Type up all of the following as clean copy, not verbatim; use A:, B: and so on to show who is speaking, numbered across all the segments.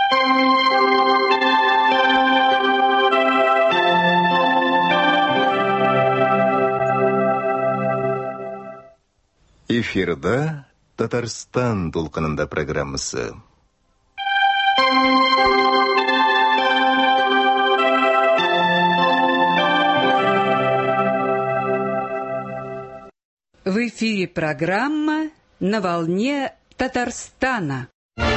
A: Эфирда Татарстан толқынында программасы.
B: В эфире программа «На волне Татарстана».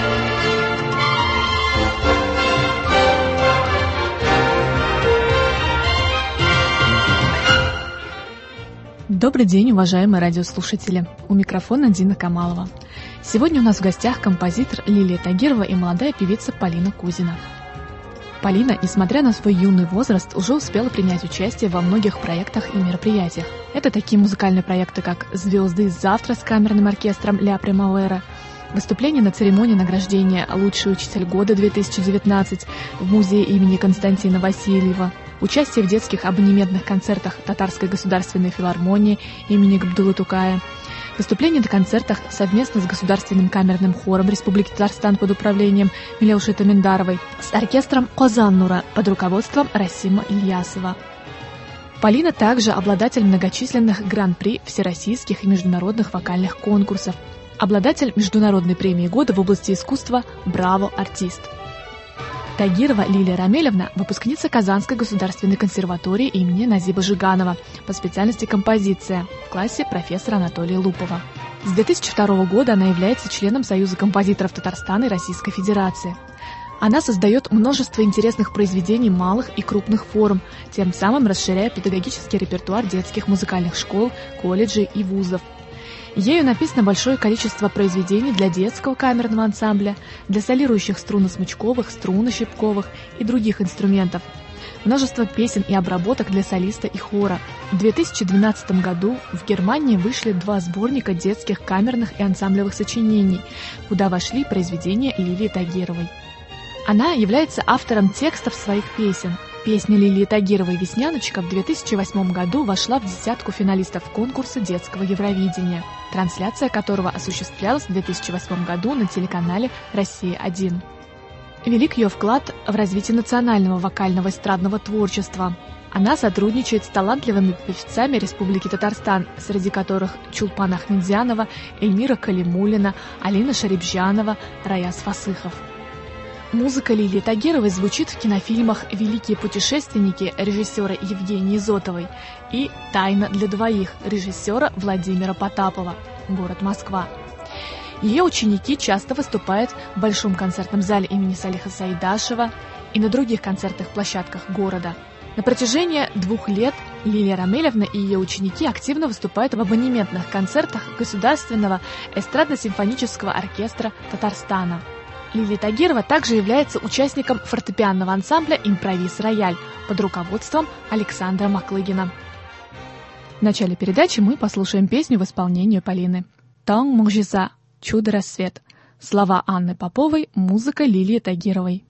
C: Добрый день, уважаемые радиослушатели. У микрофона Дина Камалова. Сегодня у нас в гостях композитор Лилия Тагирова и молодая певица Полина Кузина. Полина, несмотря на свой юный возраст, уже успела принять участие во многих проектах и мероприятиях. Это такие музыкальные проекты, как «Звезды из завтра» с камерным оркестром «Ля Примавера», выступление на церемонии награждения «Лучший учитель года 2019» в музее имени Константина Васильева, участие в детских абонементных концертах Татарской государственной филармонии имени Габдуллы Тукая, выступление на концертах совместно с Государственным камерным хором Республики Татарстан под управлением Милеуши Таминдаровой с оркестром «Козан-Нура» под руководством Расима Ильясова. Полина также обладатель многочисленных гран-при всероссийских и международных вокальных конкурсов, обладатель Международной премии года в области искусства «Браво! Артист». Тагирова Лилия Рамелевна – выпускница Казанской государственной консерватории имени Назиба Жиганова по специальности композиция в классе профессора Анатолия Лупова. С 2002 года она является членом Союза композиторов Татарстана и Российской Федерации. Она создает множество интересных произведений малых и крупных форм, тем самым расширяя педагогический репертуар детских музыкальных школ, колледжей и вузов. Ею написано большое количество произведений для детского камерного ансамбля, для солирующих струнно-смычковых, струнно-щипковых и других инструментов. Множество песен и обработок для солиста и хора. В 2012 году в Германии вышли 2 сборника детских камерных и ансамблевых сочинений, куда вошли произведения Лилии Тагировой. Она является автором текстов своих песен. Песня Лилии Тагировой «Весняночка» в 2008 году вошла в десятку финалистов конкурса детского Евровидения, трансляция которого осуществлялась в 2008 году на телеканале «Россия-1». Велик ее вклад в развитие национального вокального эстрадного творчества. Она сотрудничает с талантливыми певцами Республики Татарстан, среди которых Чулпан Ахмедзянова, Эльмира Калимуллина, Алина Шарибжанова, Раяз Фасыхов. Музыка Лилии Тагировой звучит в кинофильмах «Великие путешественники» режиссера Евгении Зотовой и «Тайна для двоих» режиссера Владимира Потапова, город Москва. Ее ученики часто выступают в Большом концертном зале имени Салиха Саидашева и на других концертных площадках города. На протяжении 2 лет Лилия Рамелевна и ее ученики активно выступают в абонементных концертах Государственного эстрадно-симфонического оркестра Татарстана. Лилия Тагирова также является участником фортепианного ансамбля «Импровиз-рояль» под руководством Александра Маклыгина. В начале передачи мы послушаем песню в исполнении Полины. «Таң мугжиза. Чудо-рассвет». Слова Анны Поповой, музыка Лилии Тагировой.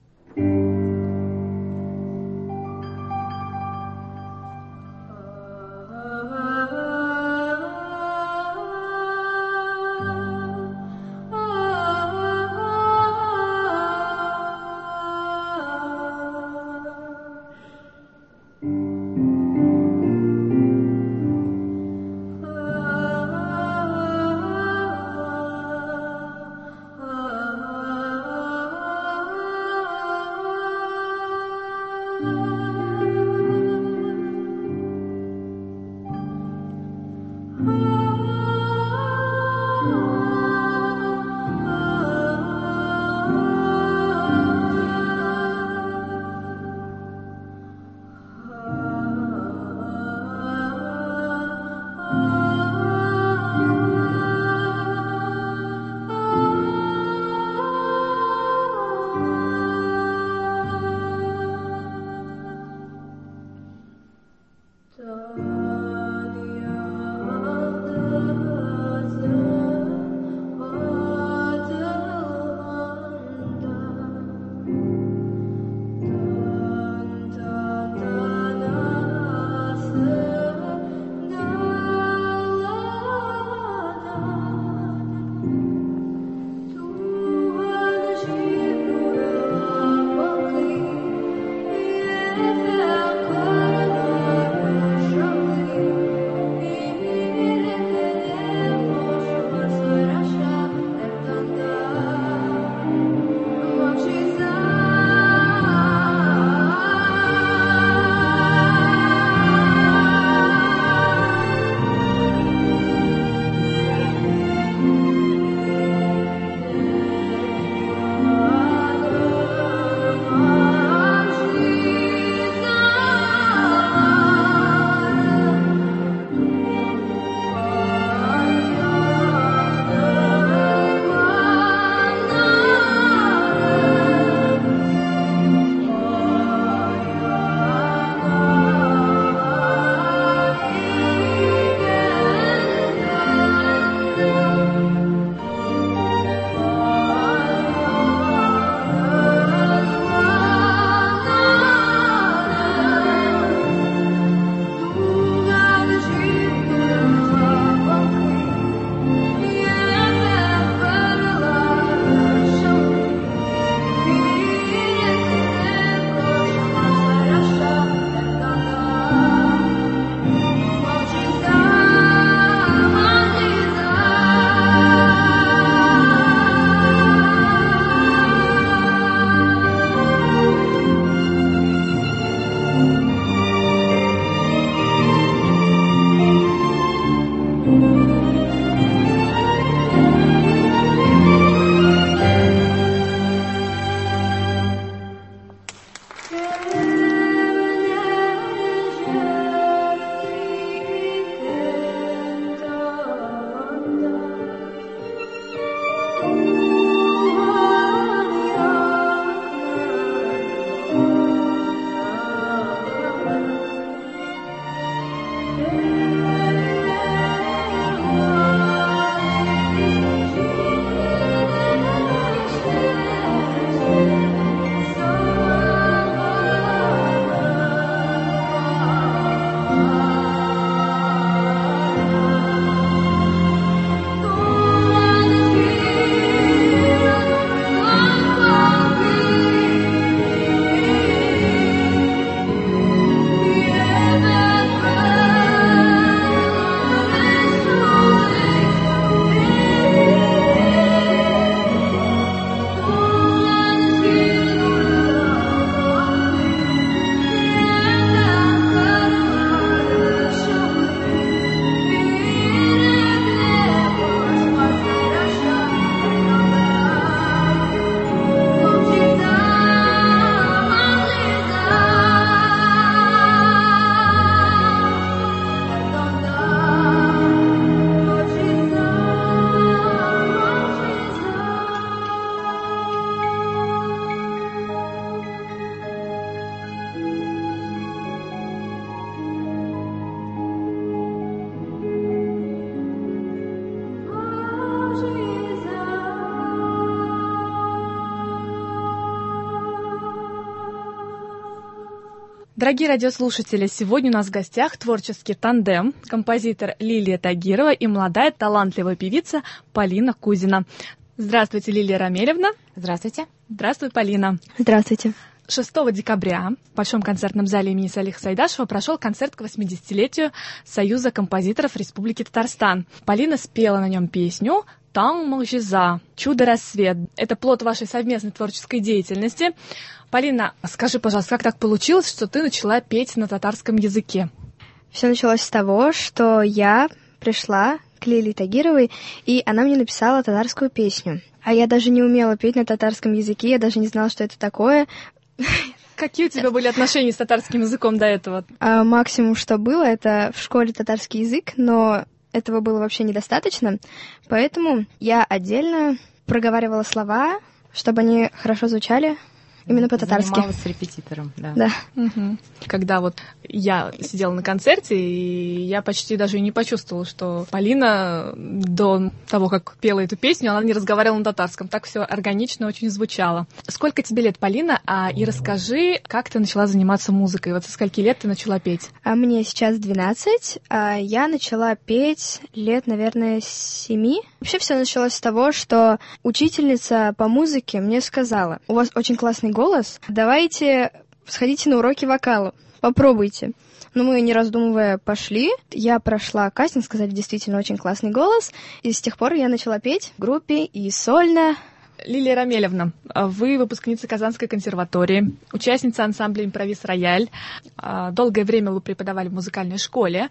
C: Дорогие радиослушатели, сегодня у нас в гостях творческий тандем, композитор Лилия Тагирова и молодая талантливая певица Полина Кузина. Здравствуйте, Лилия Рамелевна.
D: Здравствуйте.
C: Здравствуй, Полина.
E: Здравствуйте.
C: 6 декабря в Большом концертном зале имени Салиха Сайдашева прошел концерт к 80-летию Союза композиторов Республики Татарстан. Полина спела на нем песню «Таң Мағжиза», «Чудо-рассвет». Это плод вашей совместной творческой деятельности. Полина, скажи, пожалуйста, как так получилось, что ты начала петь на татарском языке?
E: Все началось с того, что я пришла к Лилии Тагировой, и она мне написала татарскую песню. А я даже не умела петь на татарском языке, я даже не знала, что это такое.
C: Какие у тебя были отношения с татарским языком до этого?
E: Максимум, что было, это в школе татарский язык, но этого было вообще недостаточно, поэтому я отдельно проговаривала слова, чтобы они хорошо звучали. Именно по-татарски.
D: Занималась с репетитором, да.
E: Да.
C: Угу. Когда вот я сидела на концерте, и я почти даже и не почувствовала, что Полина до того, как пела эту песню, она не разговаривала на татарском. Так все органично очень звучало. Сколько тебе лет, Полина? И расскажи, как ты начала заниматься музыкой? Вот со скольки лет ты начала петь?
E: Мне сейчас 12, а я начала петь лет, наверное, 7. Вообще все началось с того, что учительница по музыке мне сказала: у вас очень классный голос, давайте сходите на уроки вокала, попробуйте. Но мы, не раздумывая, пошли. Я прошла кастинг, сказали, действительно очень классный голос. И с тех пор я начала петь в группе и сольно.
C: Лилия Рамелевна, вы выпускница Казанской консерватории, участница ансамбля «Импровиз-рояль». Долгое время вы преподавали в музыкальной школе,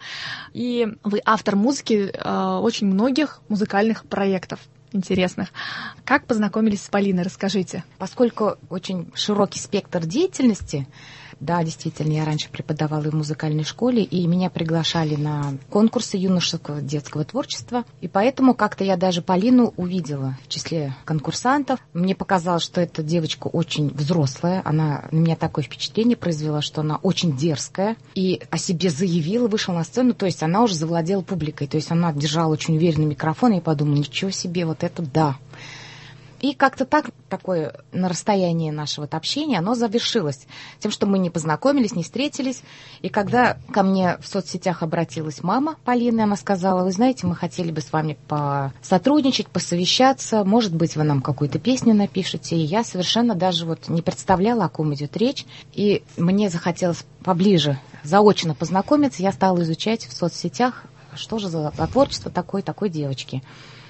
C: и вы автор музыки очень многих музыкальных проектов интересных. Как познакомились с Полиной, расскажите.
D: Поскольку очень широкий спектр деятельности, да, действительно, я раньше преподавала в музыкальной школе, и меня приглашали на конкурсы юношеского детского творчества, и поэтому как-то я даже Полину увидела в числе конкурсантов. Мне показалось, что эта девочка очень взрослая, она на меня такое впечатление произвела, что она очень дерзкая, и о себе заявила, вышла на сцену, то есть она уже завладела публикой, то есть она держала очень уверенно микрофон, и я подумала, ничего себе, вот это да. И как-то так, такое на расстоянии нашего общения, оно завершилось тем, что мы не познакомились, не встретились. И когда ко мне в соцсетях обратилась мама Полины, она сказала: вы знаете, мы хотели бы с вами посотрудничать, посовещаться, может быть, вы нам какую-то песню напишете. И я совершенно даже вот не представляла, о ком идет речь. И мне захотелось поближе, заочно познакомиться. Я стала изучать в соцсетях, что же за творчество такой девочки.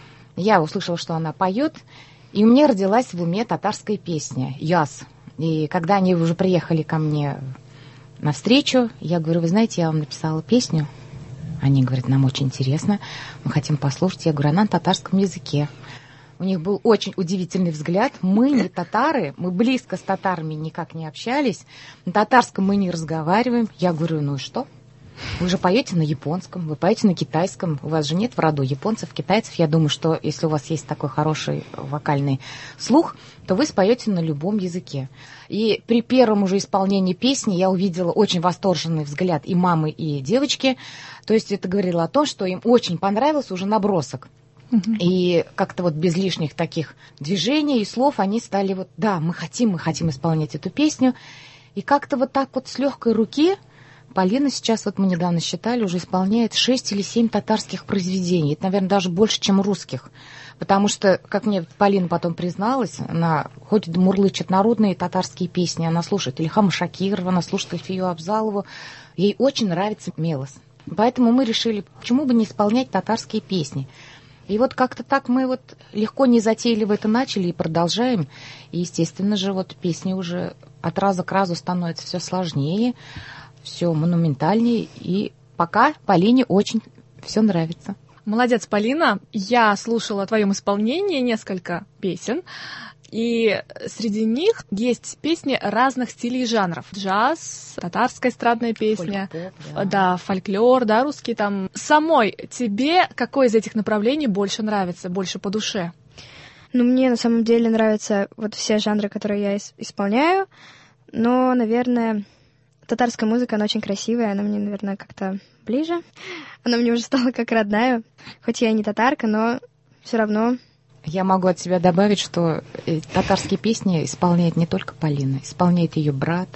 D: Я услышала, что она поет, и у меня родилась в уме татарская песня «Яс». И когда они уже приехали ко мне навстречу, я говорю: вы знаете, я вам написала песню. Они говорят: нам очень интересно, мы хотим послушать. Я говорю: она на татарском языке. У них был очень удивительный взгляд. Мы не татары, мы близко с татарами никак не общались. На татарском мы не разговариваем. Я говорю: ну и что? Вы же поете на японском, вы поете на китайском. У вас же нет в роду японцев, китайцев. Я думаю, что если у вас есть такой хороший вокальный слух, то вы споете на любом языке. И при первом уже исполнении песни я увидела очень восторженный взгляд и мамы, и девочки. То есть это говорило о том, что им очень понравился уже набросок. И как-то вот без лишних таких движений и слов они стали вот: да, мы хотим исполнять эту песню. И как-то вот так вот с легкой руки Полина сейчас, вот мы недавно считали, уже исполняет 6 или 7 татарских произведений. Это, наверное, даже больше, чем русских. Потому что, как мне Полина потом призналась, она ходит, мурлычет народные татарские песни, она слушает Ильхама Шакирова, она слушает Ильфию Абзалову. Ей очень нравится мелос. Поэтому мы решили, почему бы не исполнять татарские песни. И вот как-то так мы вот легко, незатейливо это начали и продолжаем. И, естественно же, вот песни уже от раза к разу становятся все сложнее, все монументальнее, и пока Полине очень все нравится.
C: Молодец, Полина. Я слушала в твоем исполнении несколько песен, и среди них есть песни разных стилей и жанров. Джаз, татарская эстрадная песня,
D: фольк-поп,
C: да, фольклор, да, русский там. Самой тебе какое из этих направлений больше нравится, больше по душе?
E: Ну, мне на самом деле нравятся вот все жанры, которые я исполняю, но, наверное, татарская музыка, она очень красивая, она мне, наверное, как-то ближе. Она мне уже стала как родная. Хоть я и не татарка, но все равно.
D: Я могу от себя добавить, что татарские песни исполняет не только Полина, исполняет ее брат,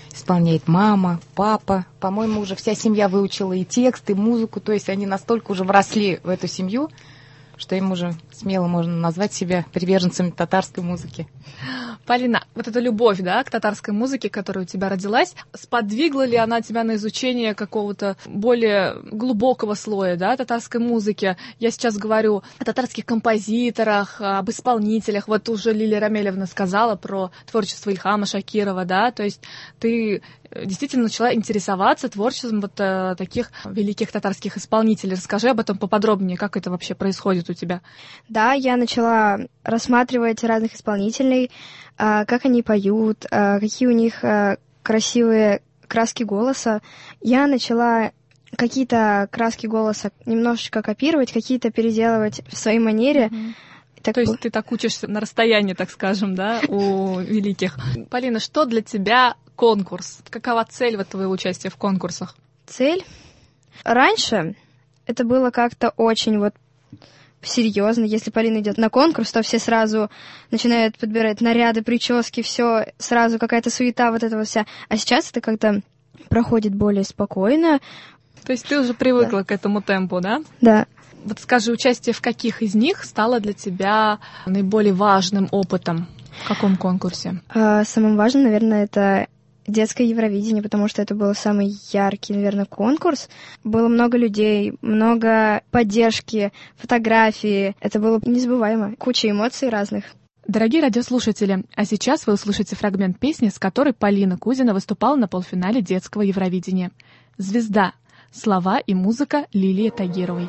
D: исполняет мама, папа. По-моему, уже вся семья выучила и текст, и музыку. То есть они настолько уже вросли в эту семью, что им уже смело можно назвать себя приверженцами татарской музыки.
C: Полина, вот эта любовь, да, к татарской музыке, которая у тебя родилась, сподвигла ли она тебя на изучение какого-то более глубокого слоя, да, татарской музыки? Я сейчас говорю о татарских композиторах, об исполнителях. Вот уже Лилия Рамелевна сказала про творчество Ильхама Шакирова, да, то есть ты действительно начала интересоваться творчеством вот таких великих татарских исполнителей. Расскажи об этом поподробнее, как это вообще происходит у тебя?
E: Да, я начала рассматривать разных исполнителей, как они поют, какие у них красивые краски голоса. Я начала какие-то краски голоса немножечко копировать, какие-то переделывать в своей манере.
C: То есть ты так учишься на расстоянии, так скажем, да, у великих. Полина, что для тебя конкурс? Какова цель вот твоего участия в конкурсах?
E: Цель? Раньше это было как-то очень вот серьезно. Если Полина идет на конкурс, то все сразу начинают подбирать наряды, прически, все сразу какая-то суета вот этого вся. А сейчас это как-то проходит более спокойно.
C: То есть ты уже привыкла к этому темпу, да?
E: Да.
C: Вот скажи, участие в каких из них стало для тебя наиболее важным опытом? В каком конкурсе?
E: Самым важным, наверное, это детское Евровидение, потому что это был самый яркий, наверное, конкурс. Было много людей, много поддержки, фотографии. Это было незабываемо. Куча эмоций разных.
C: Дорогие радиослушатели, а сейчас вы услышите фрагмент песни, с которой Полина Кузина выступала на полуфинале детского Евровидения. «Звезда». Слова и музыка Лилии Тагировой.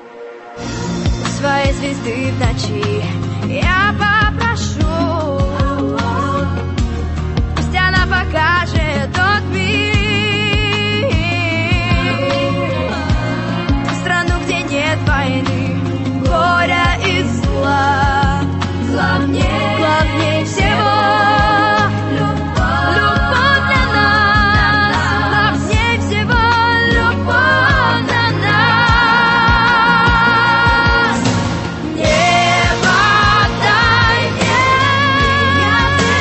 F: Своей звезды в ночи я попрошу, пусть она покажет тот мир, страну, где нет войны, горя и зла. Главнее всего любовь для нас, главнее всего любовь для нас. Небо дай мне, я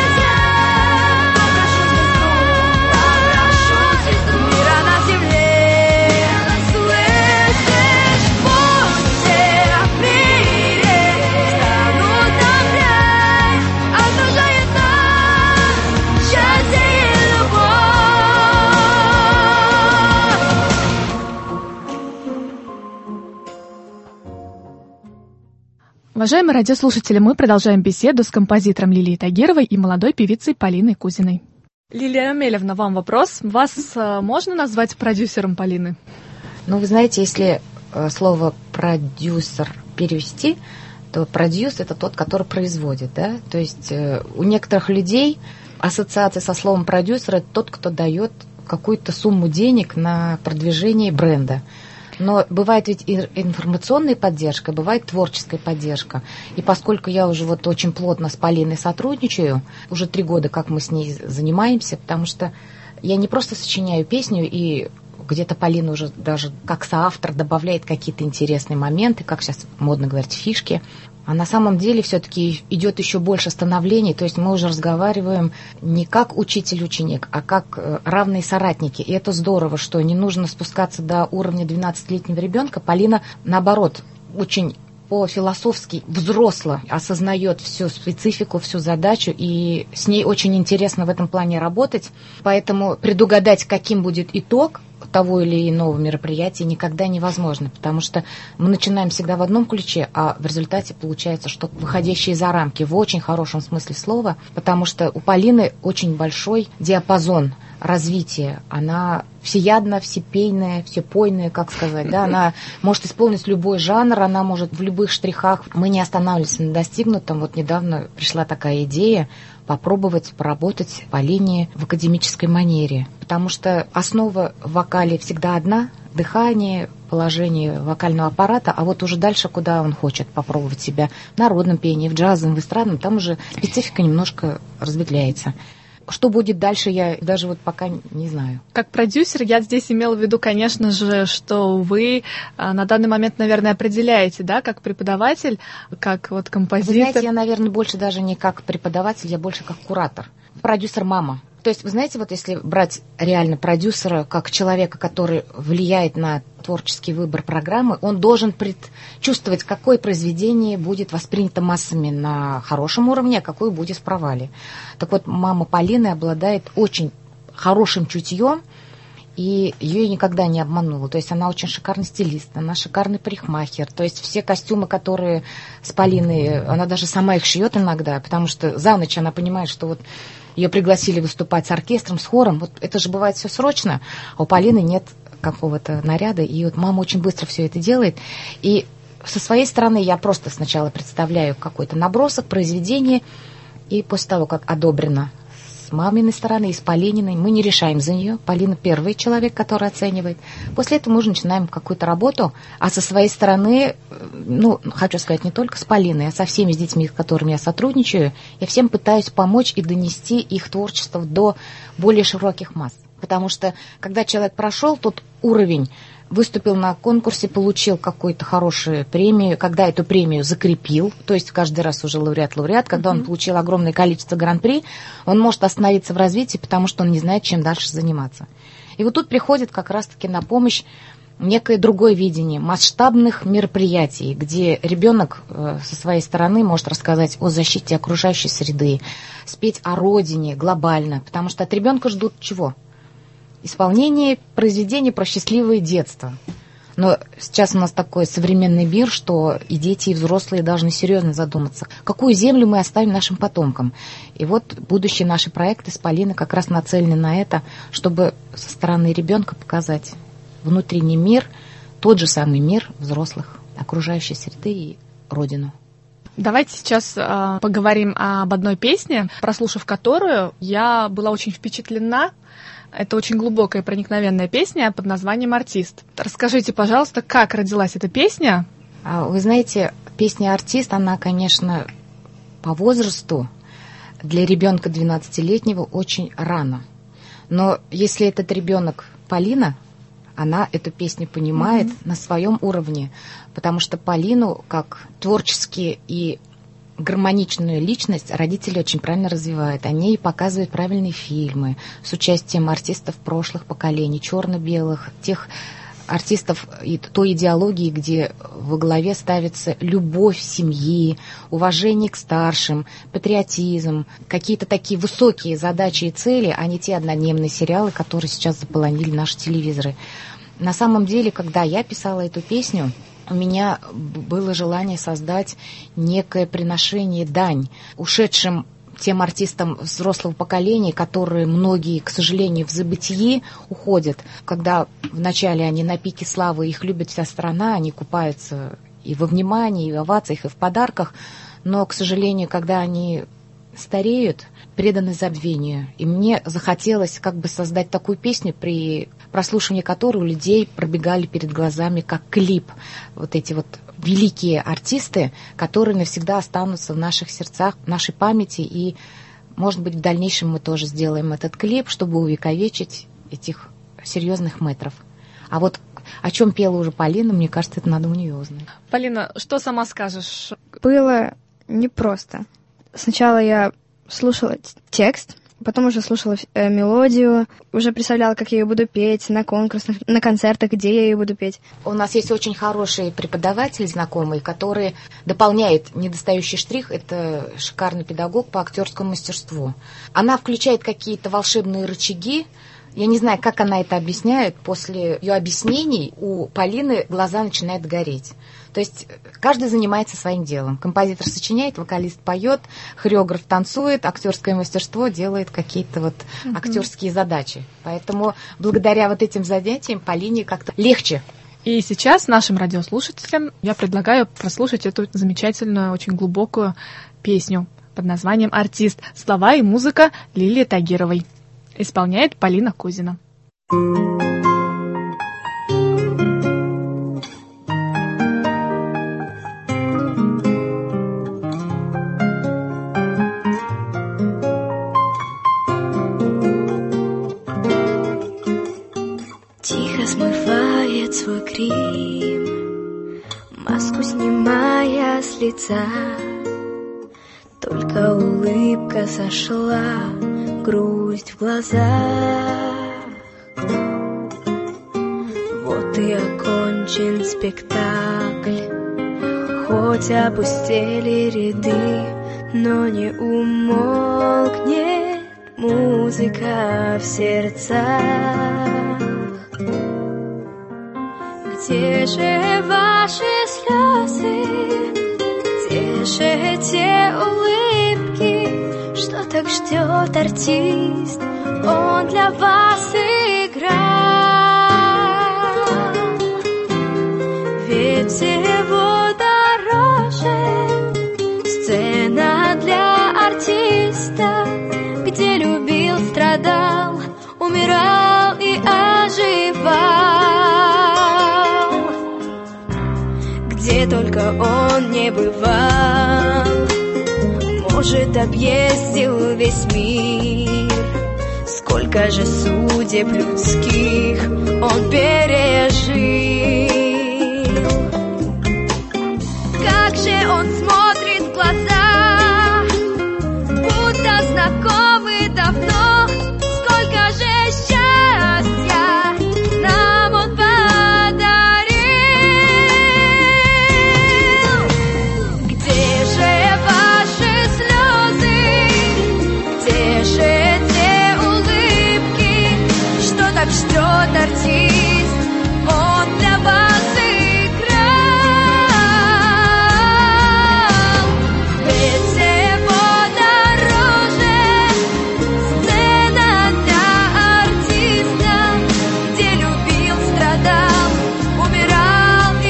F: попрошу звезду, мира на земле. Слышишь, пусть все в мире станут добрей, окружает нас счастье и любовь.
C: Уважаемые радиослушатели, мы продолжаем беседу с композитором Лилией Тагировой и молодой певицей Полиной Кузиной. Лилия Рамелевна, вам вопрос. Вас можно назвать продюсером Полины?
D: Ну, вы знаете, если слово «продюсер» перевести, то продюс – это тот, который производит, да? То есть у некоторых людей ассоциация со словом «продюсер» – это тот, кто дает какую-то сумму денег на продвижение бренда. Но бывает ведь и информационная поддержка, бывает творческая поддержка. И поскольку я уже вот очень плотно с Полиной сотрудничаю, уже 3 года, как мы с ней занимаемся, потому что я не просто сочиняю песню, и где-то Полина уже даже как соавтор добавляет какие-то интересные моменты, как сейчас модно говорить, фишки. А на самом деле все-таки идет еще больше становлений, то есть мы уже разговариваем не как учитель-ученик, а как равные соратники. И это здорово, что не нужно спускаться до уровня 12-летнего ребенка. Полина, наоборот, очень по-философски взросло осознает всю специфику, всю задачу, и с ней очень интересно в этом плане работать. Поэтому предугадать, каким будет итог того или иного мероприятия, никогда невозможно, потому что мы начинаем всегда в одном ключе, а в результате получается что-то выходящее за рамки, в очень хорошем смысле слова, потому что у Полины очень большой диапазон развития. Она всеядна, всепейная, всепойная, как сказать, да, она может исполнить любой жанр, она может в любых штрихах. Мы не останавливаемся на достигнутом. Вот недавно пришла такая идея попробовать поработать Полине в академической манере, потому что основа в вокале всегда одна – дыхание, положение вокального аппарата, а вот уже дальше, куда он хочет попробовать себя в народном пении, в джазовом, в эстрадном, там уже специфика немножко разветвляется. Что будет дальше, я даже вот пока не знаю.
C: Как продюсер я здесь имела в виду, конечно же, что вы на данный момент, наверное, определяете, да, как преподаватель, как вот композитор.
D: Вы знаете, я, наверное, больше даже не как преподаватель, я больше как куратор. Продюсер мама. То есть, вы знаете, вот если брать реально продюсера как человека, который влияет на творческий выбор программы, он должен предчувствовать, какое произведение будет воспринято массами на хорошем уровне, а какое будет в провале. Так вот, мама Полины обладает очень хорошим чутьем, и ее никогда не обмануло. То есть она очень шикарный стилист, она шикарный парикмахер. То есть все костюмы, которые с Полиной, она даже сама их шьет иногда, потому что за ночь она понимает, что вот ее пригласили выступать с оркестром, с хором. Вот это же бывает все срочно, а у Полины нет какого-то наряда. И вот мама очень быстро все это делает. И со своей стороны я просто сначала представляю какой-то набросок, произведение, и после того, как одобрено с маминой стороны и с Полининой, мы не решаем за нее. Полина первый человек, который оценивает. После этого мы уже начинаем какую-то работу, а со своей стороны, ну, хочу сказать, не только с Полиной, а со всеми с детьми, с которыми я сотрудничаю, я всем пытаюсь помочь и донести их творчество до более широких масс. Потому что, когда человек прошел тот уровень, выступил на конкурсе, получил какую-то хорошую премию, когда эту премию закрепил, то есть каждый раз уже лауреат, когда он получил огромное количество гран-при, он может остановиться в развитии, потому что он не знает, чем дальше заниматься. И вот тут приходит как раз-таки на помощь некое другое видение масштабных мероприятий, где ребенок со своей стороны может рассказать о защите окружающей среды, спеть о родине глобально, потому что от ребенка ждут чего? Исполнение произведений про счастливое детство. Но сейчас у нас такой современный мир, что и дети, и взрослые должны серьезно задуматься, какую землю мы оставим нашим потомкам. И вот будущие наши проекты с Полиной как раз нацелены на это, чтобы со стороны ребенка показать внутренний мир, тот же самый мир взрослых, окружающей среды и родину.
C: Давайте сейчас поговорим об одной песне, прослушав которую я была очень впечатлена. Это очень глубокая и проникновенная песня под названием «Артист». Расскажите, пожалуйста, как родилась эта песня?
D: Вы знаете, песня «Артист», она, конечно, по возрасту для ребенка 12-летнего очень рано. Но если этот ребенок Полина, она эту песню понимает на своем уровне, потому что Полину, как творчески и гармоничную личность, родители очень правильно развивают. Они ей показывают правильные фильмы с участием артистов прошлых поколений, черно-белых, тех артистов и той идеологии, где во главе ставится любовь семьи, уважение к старшим, патриотизм, какие-то такие высокие задачи и цели, а не те однодневные сериалы, которые сейчас заполонили наши телевизоры. На самом деле, когда я писала эту песню, у меня было желание создать некое приношение, дань ушедшим тем артистам взрослого поколения, которые многие, к сожалению, в забытии уходят. Когда вначале они на пике славы, их любит вся страна, они купаются и во внимании, и в овациях, и в подарках, но, к сожалению, когда они стареют, преданы забвению. И мне захотелось как бы создать такую песню, при прослушивании которой у людей пробегали перед глазами как клип вот эти вот великие артисты, которые навсегда останутся в наших сердцах, в нашей памяти. И, может быть, в дальнейшем мы тоже сделаем этот клип, чтобы увековечить этих серьезных мэтров. А вот о чем пела уже Полина, мне кажется, это надо у нее узнать.
C: Полина, что сама скажешь?
E: Было непросто. Сначала я слушала текст, потом уже слушала мелодию, уже представляла, как я ее буду петь на конкурсах, на концертах, где я ее буду петь.
D: У нас есть очень хорошие преподаватели, знакомые, которые дополняют недостающий штрих. Это шикарный педагог по актерскому мастерству. Она включает какие-то волшебные рычаги. Я не знаю, как она это объясняет. После ее объяснений у Полины глаза начинают гореть. То есть каждый занимается своим делом. Композитор сочиняет, вокалист поет, хореограф танцует, актерское мастерство делает какие-то вот актерские задачи. Поэтому благодаря вот этим занятиям Полине как-то легче.
C: И сейчас нашим радиослушателям я предлагаю прослушать эту замечательную, очень глубокую песню под названием «Артист». Слова и музыка Лилии Тагировой. Исполняет Полина Кузина.
F: Тихо смывает свой грим, маску снимая с лица. Только улыбка сошла, грусть в глазах. Вот и окончен спектакль, хоть опустели ряды, но не умолкнет музыка в сердцах. Где же ваши слезы? Где же те улыбки, что так ждет артист? Он для вас играл, ведь всего дороже сцена для артиста, где любил, страдал, умирал и оживал, где только он не бывал. Может, объездил весь мир, сколько же судеб людских он пережил. Как же он смотрит в глаза, будто знакомы давно, сколько же счастья нам он подарил. Где же ваши слезы, где же те улыбки, что так ждет артист? Он для вас играл, ведь всего дороже сцена для артиста, где любил, страдал, умирал и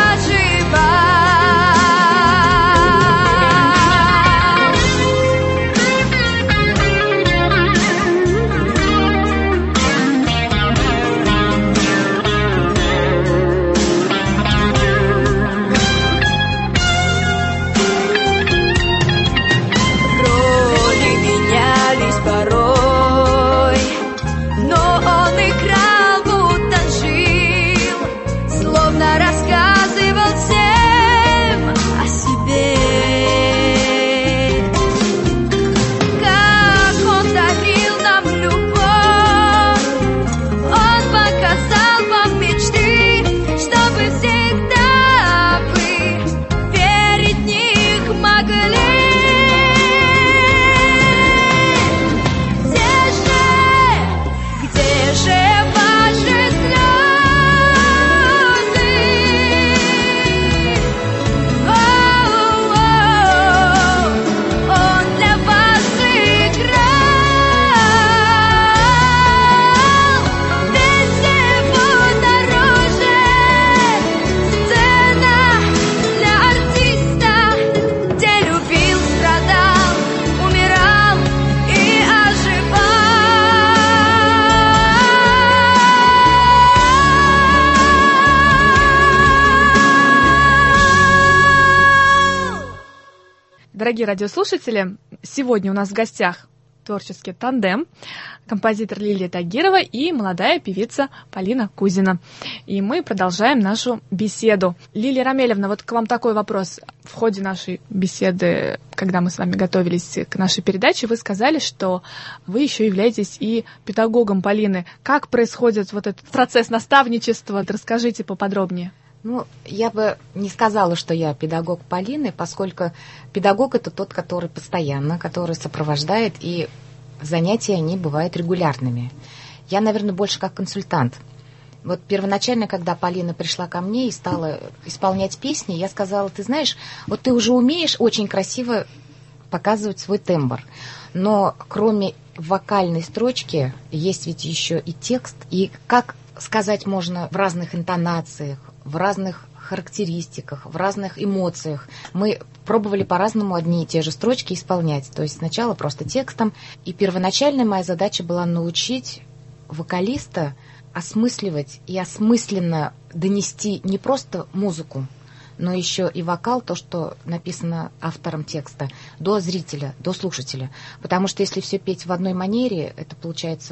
F: роли менялись порой, но он играл, будто жил, словно рассказывал всем о себе. Как он дарил нам любовь, он показал вам мечты, чтобы всегда вы верить в них могли. Где же ваши слезы? Он для вас играл, ведь всего дороже сцена для артиста, где любил, страдал, умирал и оживал.
C: Дорогие радиослушатели, сегодня у нас в гостях творческий тандем, композитор Лилия Тагирова и молодая певица Полина Кузина. И мы продолжаем нашу беседу. Лилия Рамелевна, вот к вам такой вопрос. В ходе нашей беседы, когда мы с вами готовились к нашей передаче, вы сказали, что вы еще являетесь и педагогом Полины. Как происходит вот этот процесс наставничества? Расскажите поподробнее.
D: Ну, я бы не сказала, что я педагог Полины, поскольку педагог — это тот, который постоянно, который сопровождает, и занятия, они бывают регулярными. Я, наверное, больше как консультант. Вот первоначально, когда Полина пришла ко мне и стала исполнять песни, я сказала: ты знаешь, вот ты уже умеешь очень красиво показывать свой тембр, но кроме вокальной строчки есть ведь еще и текст, и как сказать можно в разных интонациях, в разных характеристиках, в разных эмоциях. Мы пробовали по-разному одни и те же строчки исполнять. То есть сначала просто текстом. И первоначальная моя задача была научить вокалиста осмысливать и осмысленно донести не просто музыку, но еще и вокал, то, что написано автором текста, до зрителя, до слушателя. Потому что если все петь в одной манере, это получается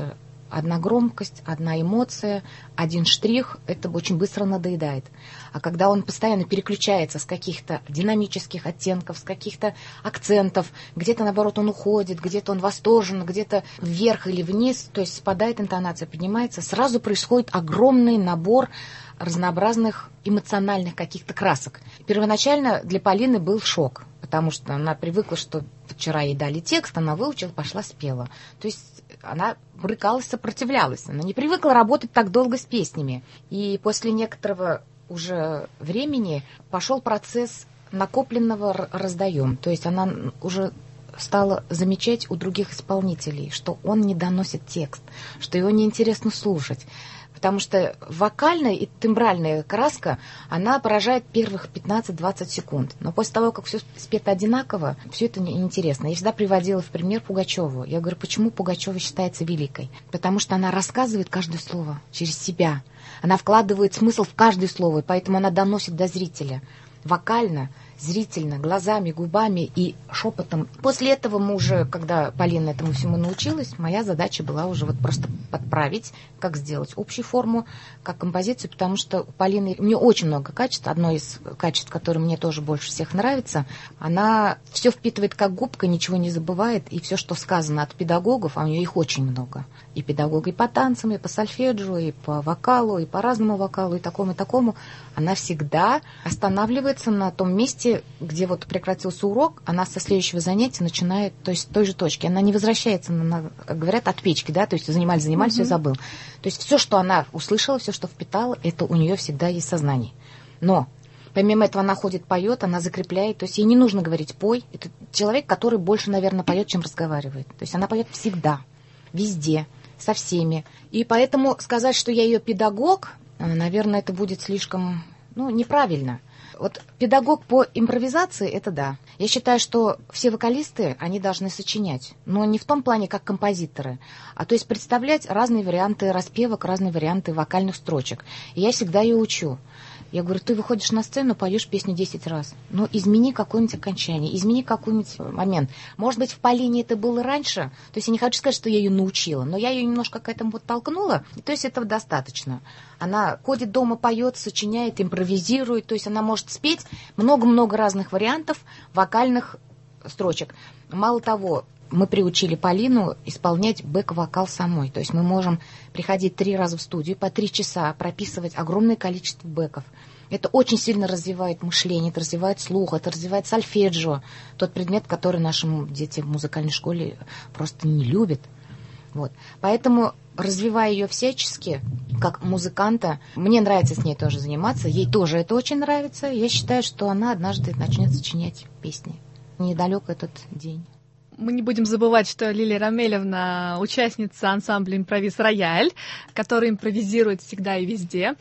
D: одна громкость, одна эмоция, один штрих, это очень быстро надоедает. А когда он постоянно переключается с каких-то динамических оттенков, с каких-то акцентов, где-то, наоборот, он уходит, где-то он восторжен, где-то вверх или вниз, то есть спадает интонация, поднимается, сразу происходит огромный набор разнообразных эмоциональных каких-то красок. Первоначально для Полины был шок, потому что она привыкла, что вчера ей дали текст, она выучила, пошла, спела. То есть она брыкалась, сопротивлялась. Она не привыкла работать так долго с песнями. И после некоторого уже времени пошел процесс накопленного раздаем. То есть она уже стала замечать у других исполнителей, что он не доносит текст, что его неинтересно слушать. Потому что вокальная и тембральная краска, она поражает первых 15-20 секунд. Но после того, как все спето одинаково, все это неинтересно. Я всегда приводила в пример Пугачеву. Я говорю, почему Пугачева считается великой? Потому что она рассказывает каждое слово через себя. Она вкладывает смысл в каждое слово, и поэтому она доносит до зрителя. Вокально, зрительно, глазами, губами и шепотом. После этого мы уже, когда Полина этому всему научилась, моя задача была уже вот просто подправить, как сделать общую форму, как композицию, потому что у Полины, у нее очень много качеств. Одно из качеств, которое мне тоже больше всех нравится, она все впитывает как губка, ничего не забывает, и все, что сказано от педагогов, а у нее их очень много. И педагога и по танцам, и по сольфеджио, и по вокалу, и по разному вокалу, и такому, она всегда останавливается на том месте, где вот прекратился урок, она со следующего занятия начинает, то есть с той же точки. Она не возвращается, как говорят, от печки, да, то есть занимались, все забыл. То есть все, что она услышала, все, что впитала, это у нее всегда есть в сознании. Но помимо этого она ходит, поет, она закрепляет, то есть ей не нужно говорить «пой». Это человек, который больше, наверное, поет, чем разговаривает. То есть она поет всегда, везде, со всеми. И поэтому сказать, что я ее педагог, наверное, это будет слишком, неправильно. Вот педагог по импровизации, это да. Я считаю, что все вокалисты, они должны сочинять. Но не в том плане, как композиторы, а то есть представлять разные варианты распевок, разные варианты вокальных строчек. И я всегда ее учу. Я говорю, ты выходишь на сцену, поешь песню 10 раз. Измени какое-нибудь окончание, измени какой-нибудь момент. Может быть, в Полине это было раньше. То есть я не хочу сказать, что я ее научила, но я ее немножко к этому толкнула. То есть этого достаточно. Она ходит дома, поет, сочиняет, импровизирует. То есть она может спеть много-много разных вариантов вокальных строчек. Мало того, мы приучили Полину исполнять бэк-вокал самой. То есть мы можем приходить 3 раза в студию, по 3 часа, прописывать огромное количество бэков. Это очень сильно развивает мышление, это развивает слух, это развивает сольфеджио. Тот предмет, который наши дети в музыкальной школе просто не любят. Вот. Поэтому, развивая ее всячески, как музыканта, мне нравится с ней тоже заниматься, ей тоже это очень нравится. Я считаю, что она однажды начнет сочинять песни. Недалек этот день.
C: Мы не будем забывать, что Лилия Рамелевна участница ансамбля «Импровиз Рояль», который импровизирует всегда и везде.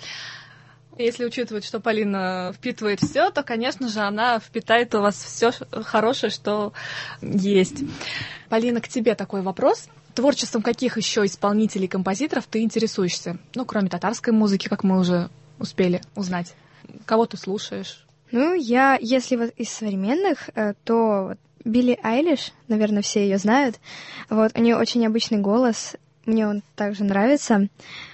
C: Если учитывать, что Полина впитывает все, то, конечно же, она впитает у вас все хорошее, что есть. Полина, к тебе такой вопрос. Творчеством каких еще исполнителей и композиторов ты интересуешься? Кроме татарской музыки, как мы уже успели узнать. Кого ты слушаешь?
E: Я, если вот из современных, то Билли Айлиш, наверное, все ее знают. Вот, у нее очень необычный голос, мне он также нравится.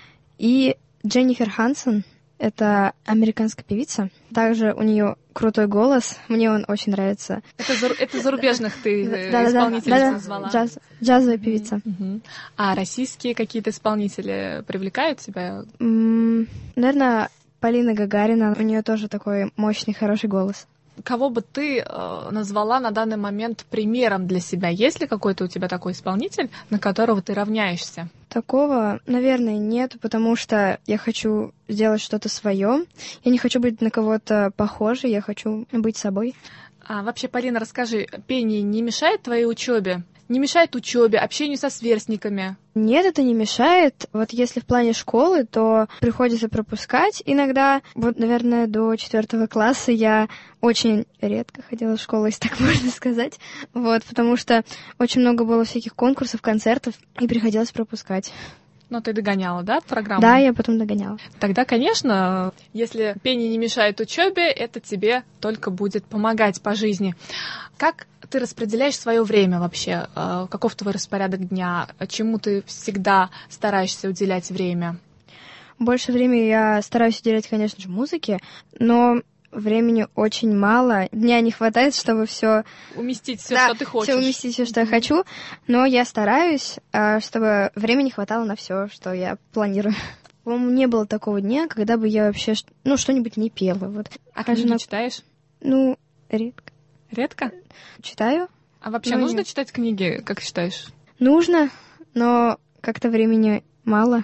E: И Дженнифер Хансон, это американская певица. Также у нее крутой голос, мне он очень нравится.
C: Это зарубежных ты исполнителей назвала?
E: Джазовая певица.
C: А российские какие-то исполнители привлекают тебя?
E: Наверное, Полина Гагарина, у нее тоже такой мощный, хороший голос.
C: Кого бы ты назвала на данный момент примером для себя? Есть ли какой-то у тебя такой исполнитель, на которого ты равняешься?
E: Такого, наверное, нет, потому что я хочу сделать что-то свое. Я не хочу быть на кого-то похожей, я хочу быть собой.
C: А вообще, Полина, расскажи, пение не мешает твоей учебе? Не мешает учебе, общению со сверстниками?
E: Нет, это не мешает. Вот если в плане школы, то приходится пропускать иногда. Вот, наверное, до 4 класса я очень редко ходила в школу, если так можно сказать. Вот, потому что очень много было всяких конкурсов, концертов, и приходилось пропускать.
C: Но ты догоняла, да, программу?
E: Да, я потом догоняла.
C: Тогда, конечно, если пение не мешает учебе, это тебе только будет помогать по жизни. Как ты распределяешь свое время вообще? Каков твой распорядок дня? Чему ты всегда стараешься уделять время?
E: Больше времени я стараюсь уделять, конечно же, музыке, но времени очень мало. Дня не хватает, чтобы все
C: уместить все, что ты хочешь.
E: Все уместить, все, что я хочу. Но я стараюсь, чтобы времени хватало на все, что я планирую. По-моему, не было такого дня, когда бы я вообще что-нибудь не пела. Вот.
C: А книги читаешь?
E: Редко.
C: Редко?
E: Читаю.
C: А вообще нужно читать книги, как считаешь?
E: Нужно, но как-то времени мало.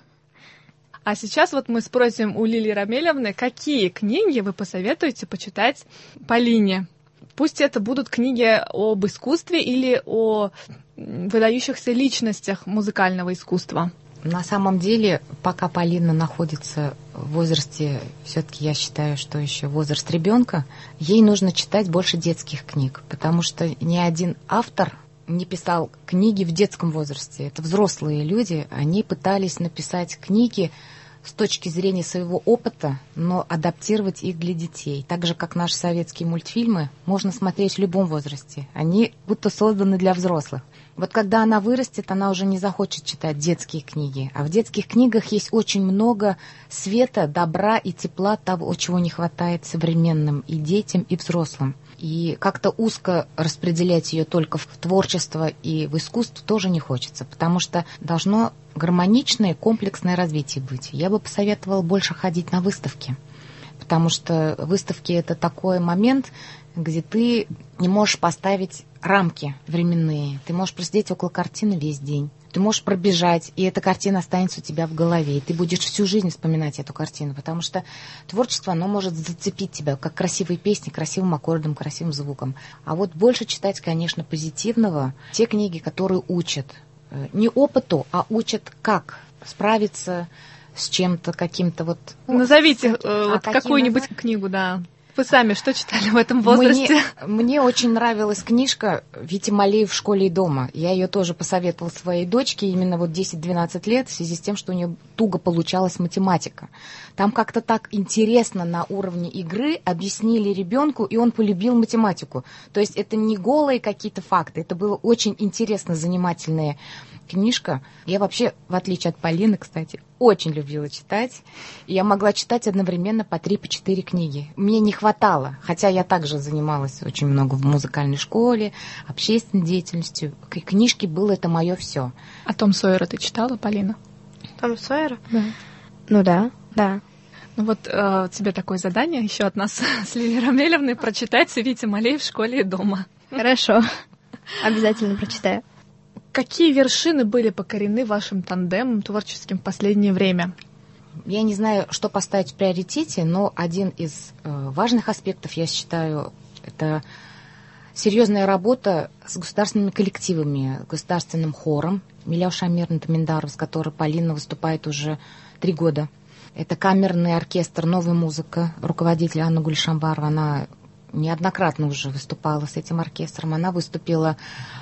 C: А сейчас вот мы спросим у Лилии Рамелевны, какие книги вы посоветуете почитать Полине? Пусть это будут книги об искусстве или о выдающихся личностях музыкального искусства.
D: На самом деле, пока Полина находится в возрасте, все-таки я считаю, что еще возраст ребенка, ей нужно читать больше детских книг, потому что ни один автор не писал книги в детском возрасте. Это взрослые люди, они пытались написать книги с точки зрения своего опыта, но адаптировать их для детей. Так же, как наши советские мультфильмы, можно смотреть в любом возрасте. Они будто созданы для взрослых. Вот когда она вырастет, она уже не захочет читать детские книги. А в детских книгах есть очень много света, добра и тепла, того, чего не хватает современным и детям, и взрослым. И как-то узко распределять ее только в творчество и в искусство тоже не хочется, потому что должно гармоничное, комплексное развитие быть. Я бы посоветовала больше ходить на выставки, потому что выставки — это такой момент, где ты не можешь поставить рамки временные. Ты можешь просидеть около картины весь день. Ты можешь пробежать, и эта картина останется у тебя в голове. И ты будешь всю жизнь вспоминать эту картину, потому что творчество, оно может зацепить тебя, как красивые песни, красивым аккордом, красивым звуком. А вот больше читать, конечно, позитивного. Те книги, которые учат. Не опыту, а учат, как справиться с чем-то, каким-то вот...
C: Назовите какую-нибудь книгу, да. Вы сами что читали в этом возрасте?
D: Мне очень нравилась книжка «Витя Малеев в школе и дома». Я ее тоже посоветовала своей дочке именно вот 10-12 лет в связи с тем, что у нее туго получалась математика. Там как-то так интересно на уровне игры объяснили ребенку, и он полюбил математику. То есть это не голые какие-то факты, это было очень интересно, занимательная книжка. Я вообще, в отличие от Полины, кстати, очень любила читать. И я могла читать одновременно по 3-4 книги. Мне не хватало, хотя я также занималась очень много в музыкальной школе, общественной деятельностью. Книжки было это мое все.
C: А Том Сойера ты читала, Полина?
E: Том Сойера?
C: Да.
E: Ну да.
C: Ну вот тебе такое задание еще от нас с Лилией Рамелевной прочитать «Витя Малеев в школе и дома».
E: Хорошо, обязательно прочитаю.
C: Какие вершины были покорены вашим тандемом творческим в последнее время?
D: Я не знаю, что поставить в приоритете, но один из важных аспектов, я считаю, это серьезная работа с государственными коллективами, государственным хором Миляуша Амирната Миндаров, с которой Полина выступает уже 3 года. Это камерный оркестр «Новая музыка», руководитель Анна Гульшамбарова. Она неоднократно уже выступала с этим оркестром. Она выступила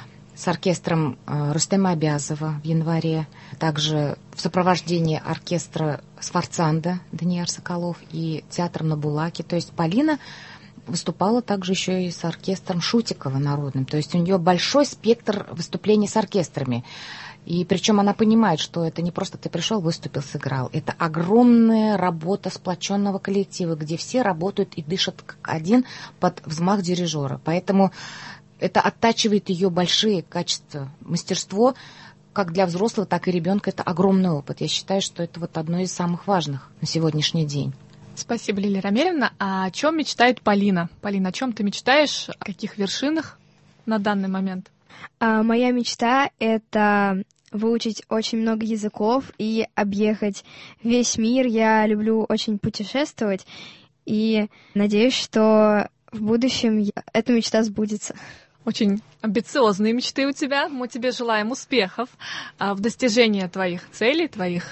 D: с оркестром Рустема Абязова в январе, также в сопровождении оркестра Сфорцанда Даниэр Соколов и театром на Булаке. То есть Полина выступала также еще и с оркестром Шутикова народным. То есть у нее большой спектр выступлений с оркестрами. И причем она понимает, что это не просто ты пришел, выступил, сыграл. Это огромная работа сплоченного коллектива, где все работают и дышат как один под взмах дирижера. Поэтому это оттачивает ее большие качества, мастерство, как для взрослого, так и ребенка. Это огромный опыт. Я считаю, что это вот одно из самых важных на сегодняшний день.
C: Спасибо, Лилия Рамелевна. А о чем мечтает Полина? Полина, о чем ты мечтаешь? О каких вершинах на данный момент?
E: Моя мечта — это выучить очень много языков и объехать весь мир. Я люблю очень путешествовать и надеюсь, что в будущем эта мечта сбудется.
C: Очень амбициозные мечты у тебя. Мы тебе желаем успехов в достижении твоих целей, твоих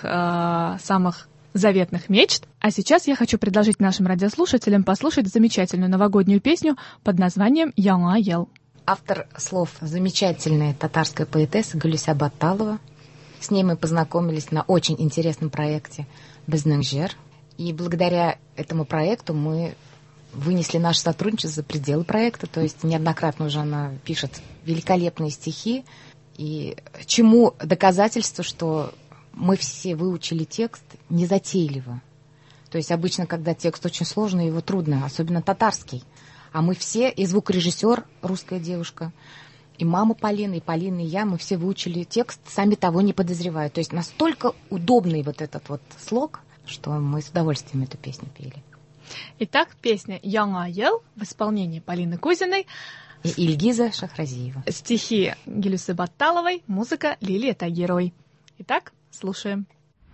C: самых заветных мечт. А сейчас я хочу предложить нашим радиослушателям послушать замечательную новогоднюю песню под названием «Яңа ел».
D: Автор слов замечательная татарская поэтесса Гулюся Батталова. С ней мы познакомились на очень интересном проекте «Безнің жер». И благодаря этому проекту мы вынесли наше сотрудничество за пределы проекта. То есть неоднократно уже она пишет великолепные стихи. И чему доказательство, что мы все выучили текст незатейливо. То есть обычно, когда текст очень сложный, его трудно, особенно татарский. А мы все, и звукорежиссер, русская девушка, и мама Полины, и Полина, и я, мы все выучили текст, сами того не подозревая. То есть настолько удобный вот этот вот слог, что мы с удовольствием эту песню пели.
C: Итак, песня «Яңа ел» в исполнении Полины Кузиной.
D: И Ильгиза Шахразиева.
C: Стихи Гелюсы Батталовой, музыка Лилии Тагировой. Итак, слушаем.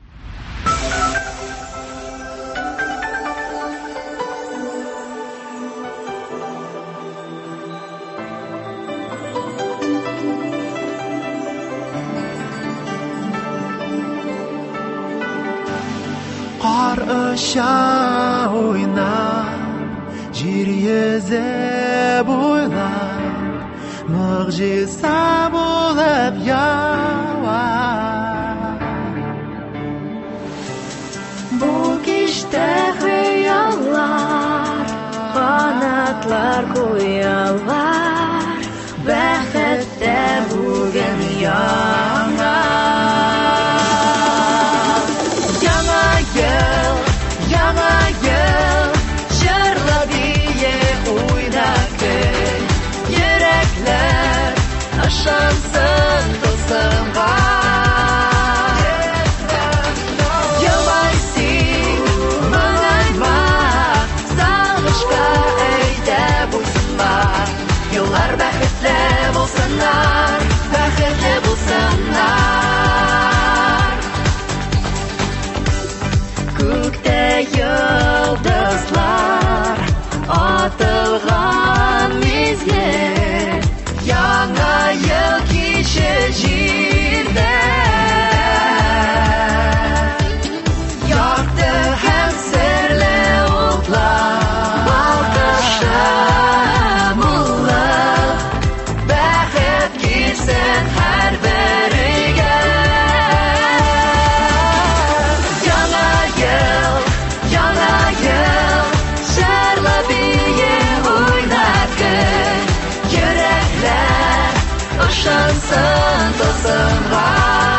G: Qar aşağı oynar, jir yüze boylar, mucize bulup yağar.
F: Bu kişte hıyallar, kanatlar koyarlar, bәхетте bugün yanar. Яңа ел, җырлап бие уйнап көй, йөрәкләр ышансын тылсымга. Елайсың, моңайма, сагышка әйдә буйсынма. Еллар бәхетле булсыннар, бәхетле булсыннар. Күктә йылдызлар атылган мизгел, яңа ел киче җирдә. Якты һәм серле утлар, балкышы муллы, бәхет килсен һәр берегә. Яңа ел, җырлап бие уйнап көй, йөрәкләр ышансын тылсымга.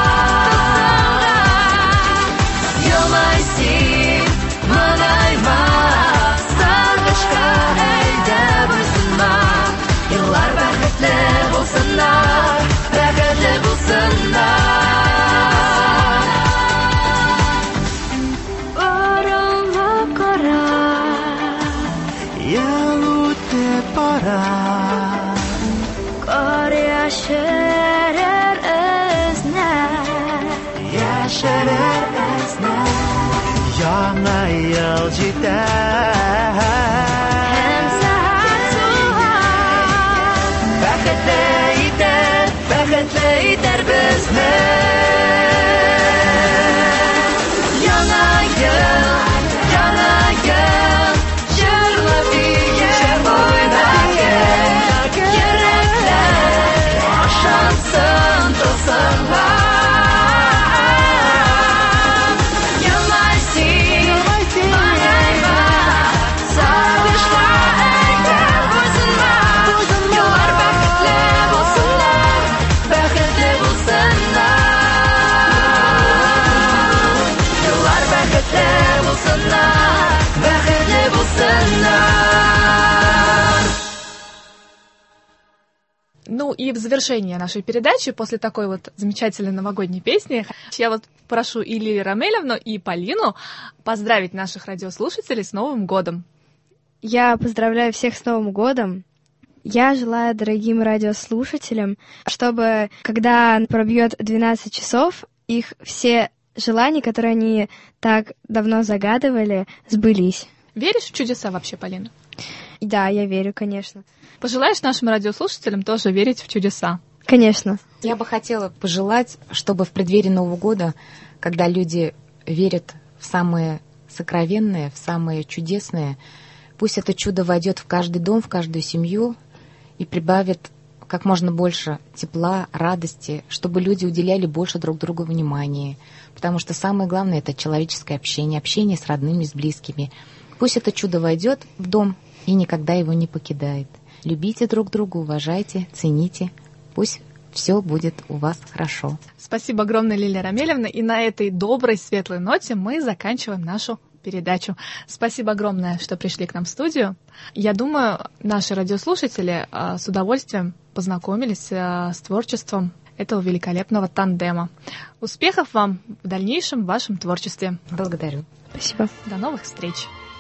F: Елайсың, моңайма, сагышка әйдә буйсынма. Еллар бәхетле булсыннар, бәхетле булсыннар. Орылып кара,
G: Ел үтеп бара,
F: кар яшерер эзне,
G: яшерер эзне. Яңа ел җитә.
F: һәм сәгать суга.
G: Бәхетле итәр безне.
F: Яңа ел, җырлап бие уйнап көй, йөрәкләр ышансын тылсымга. Елайсың, моңайма, сагышка әйдә буйсынма. Еллар бәхетле булсыннар, бәхетле булсыннар. Еллар бәхетле булсыннар, бәхетле булсыннар.
C: Ну и в завершение нашей передачи, после такой вот замечательной новогодней песни, я вот прошу и Лилию Рамелевну, и Полину поздравить наших радиослушателей с Новым годом.
E: Я поздравляю всех с Новым годом. Я желаю дорогим радиослушателям, чтобы, когда пробьет 12 часов, их все желания, которые они так давно загадывали, сбылись.
C: Веришь в чудеса вообще, Полина?
E: Да, я верю, конечно.
C: Пожелаешь нашим радиослушателям тоже верить в чудеса?
E: Конечно.
D: Я бы хотела пожелать, чтобы в преддверии Нового года, когда люди верят в самое сокровенное, в самое чудесное, пусть это чудо войдет в каждый дом, в каждую семью и прибавит как можно больше тепла, радости, чтобы люди уделяли больше друг другу внимания. Потому что самое главное — это человеческое общение, общение с родными, с близкими. Пусть это чудо войдет в дом и никогда его не покидает. Любите друг друга, уважайте, цените. Пусть все будет у вас хорошо.
C: Спасибо огромное, Лилия Рамелевна. И на этой доброй, светлой ноте мы заканчиваем нашу передачу. Спасибо огромное, что пришли к нам в студию. Я думаю, наши радиослушатели с удовольствием познакомились с творчеством этого великолепного тандема. Успехов вам в дальнейшем в вашем творчестве.
D: Благодарю.
E: Спасибо.
C: До новых встреч.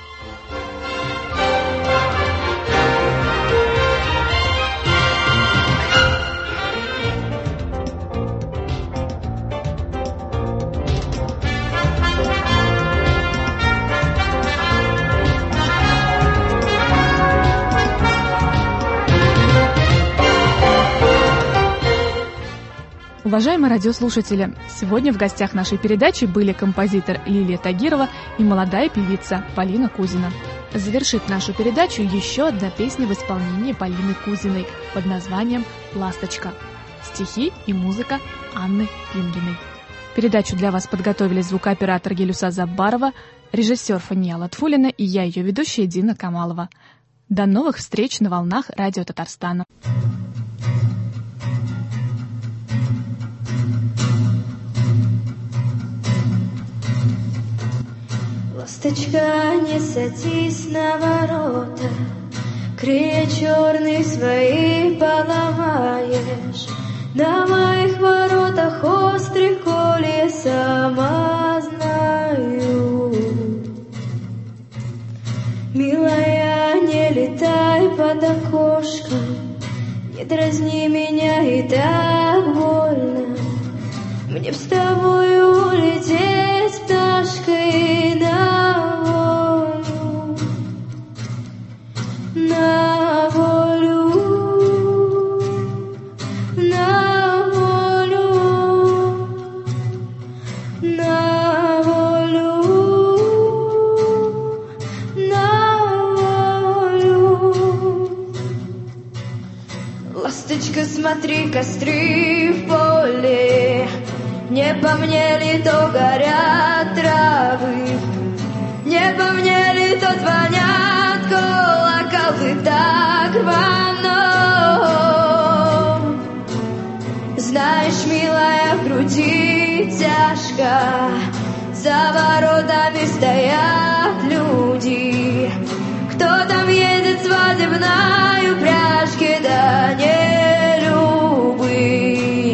C: Уважаемые радиослушатели, сегодня в гостях нашей передачи были композитор Лилия Тагирова и молодая певица Полина Кузина. Завершит нашу передачу еще одна песня в исполнении Полины Кузиной под названием «Ласточка». Стихи и музыка Анны Пингиной. Передачу для вас подготовили звукооператор Гелюса Заббарова, режиссер Фания Латфулина и я, ее ведущая Дина Камалова. До новых встреч на волнах Радио Татарстана.
F: Ласточка, не садись на ворота, крылья черные свои поломаешь. На моих воротах острых колья сама знаю. Милая, не летай под окошком, не дразни меня, и так больно. Мне с тобою улететь пташкой на волю, на волю, на волю, на волю, на волю. Ласточка, смотри, костры в поле, не по мне ли то горят травы, не по мне ли то звонят колоколы так рвано. Знаешь, милая, в груди тяжко, за воротами стоят люди. Кто там едет свадебною пряжке, да не любы.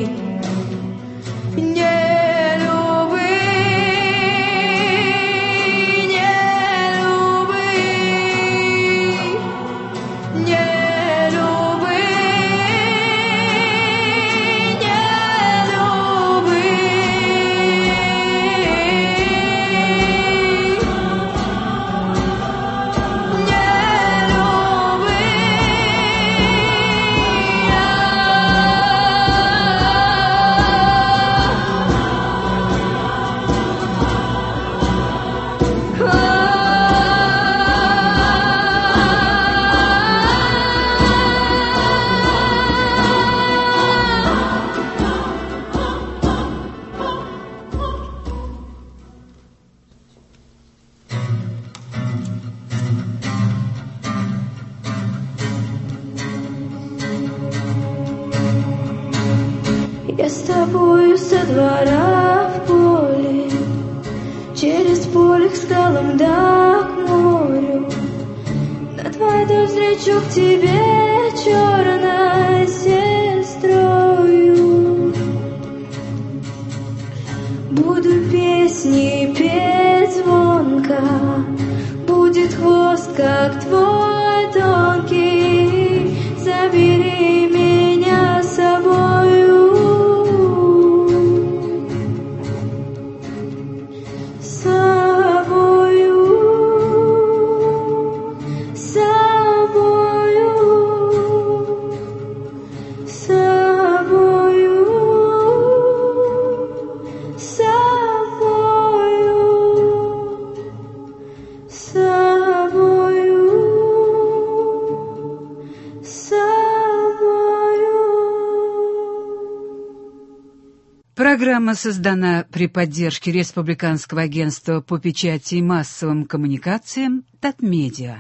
F: Я с тобою со двора в поле, через поле к скалам да к морю. Над водой встречу к тебе черной сестрою. Буду песни петь звонко, будет хвост, как твой тонкий. Забери меня с собою.
B: Программа создана при поддержке Республиканского агентства по печати и массовым коммуникациям «Татмедиа».